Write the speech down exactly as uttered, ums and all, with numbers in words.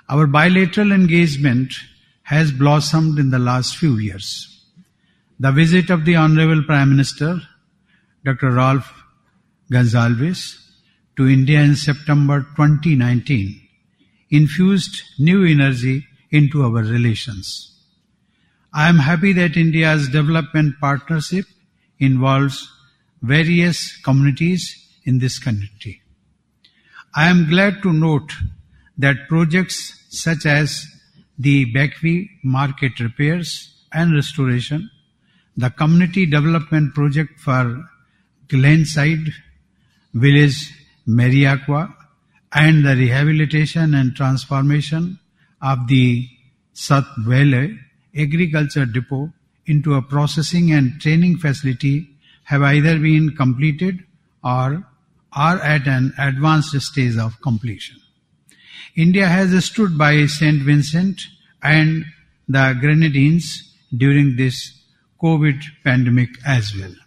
Our bilateral engagement has blossomed in the last few years. The visit of the Honorable Prime Minister, Doctor Ralph Gonsalves, to India in September twenty nineteen infused new energy into our relations. I am happy that India's development partnership involves various communities in this country. I am glad to note that projects such as the Bakvi market repairs and restoration, the community development project for Glenside village Mariaqua, and the rehabilitation and transformation of the Satvele agriculture depot into a processing and training facility have either been completed or are at an advanced stage of completion. India has stood by Saint Vincent and the Grenadines during this COVID pandemic as well.